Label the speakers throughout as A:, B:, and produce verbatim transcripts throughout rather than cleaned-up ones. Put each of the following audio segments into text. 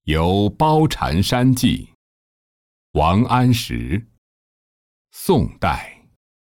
A: 游包禅山记，王安石，宋代。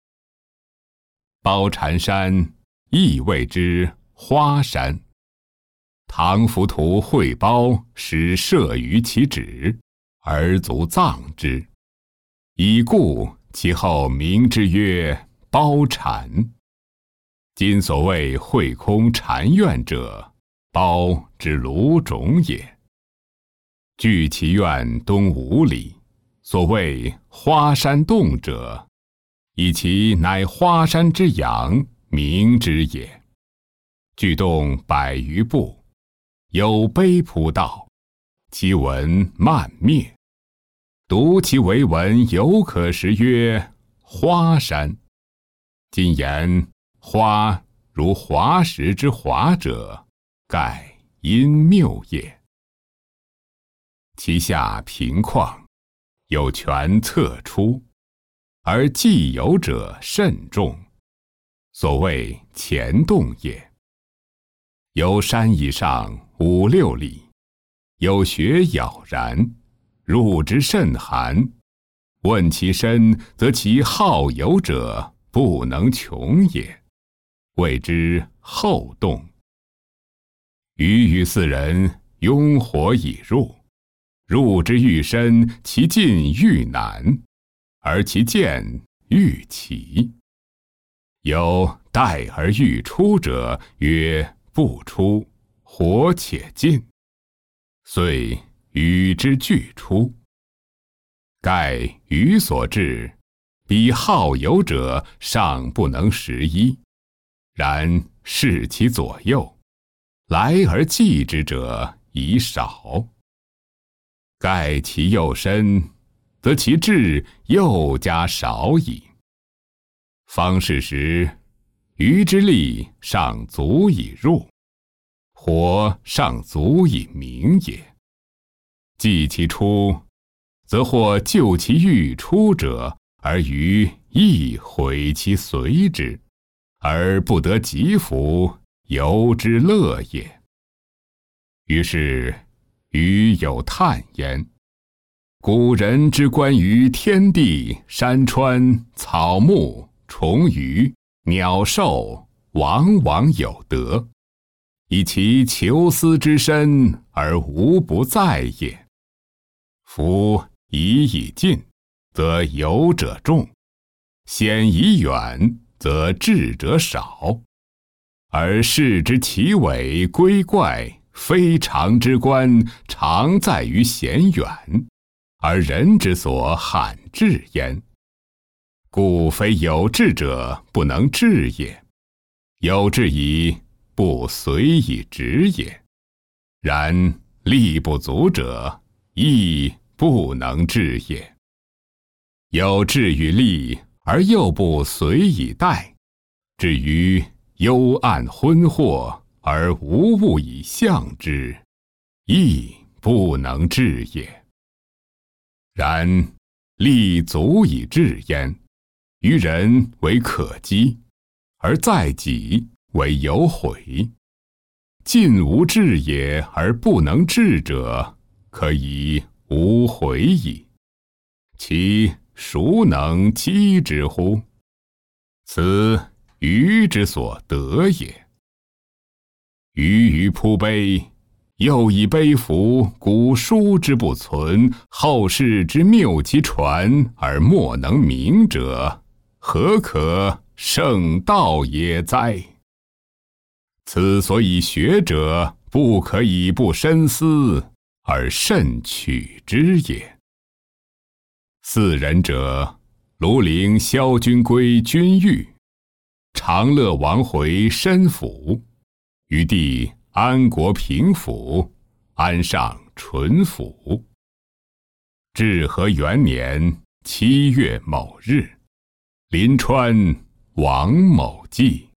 A: 包禅山，亦谓之花山。唐浮屠会包，使摄于其址，而卒葬之。已故，其后名之曰包禅。今所谓会空禅院者，包之庐冢也。距其院东五里，所谓花山洞者，以其乃花山之阳，名之也。距洞百余步，有碑铺道，其文漫灭。读其为文，犹可识曰花山。今言花如华石之华者，盖因谬也。其下平旷，有泉侧出，而既有者甚众，所谓潜洞也。由山以上五六里，有雪杳然，入之甚寒。问其深，则其好游者不能穷也，谓之后洞。余与四人拥火以入，入之愈深，其进愈难，而其见愈奇。有待而欲出者，曰不出，火且尽，遂与之俱出。盖余所至，彼好游者尚不能识一，然视其左右，来而继之者已少。盖其又深，则其志又加少矣。方是时，余之力尚足以入，火尚足以明也。既其出，则或救其欲出者，而余亦毁其随之，而不得及服，游之乐也。于是余有叹焉：古人之观于天地山川草木虫鱼鸟兽，往往有得，以其求思之深，而无不在也。夫疑已近，则游者众；险已远，则智者少。而视之奇伟归怪，非常之观，常在于险远，而人之所罕至焉。故非有志者不能至也，有志矣，不随以直也。然力不足者，亦不能至也。有志与力，而又不随以待，至于幽暗昏惑，而无物以象之，亦不能至也。然力足以至焉，于人为可击，而在己为有悔。尽无志也而不能至者，可以无悔矣。其孰能击之乎？此余之所得也。余于铺碑，又以碑服古书之不存，后世之谬其传而莫能明者，何可圣道也哉？此所以学者不可以不深思而慎取之也。四人者，庐陵萧君归君寓，长乐王回申府，余弟安国平府，安上淳府。至和元年七月某日，临川王某祭。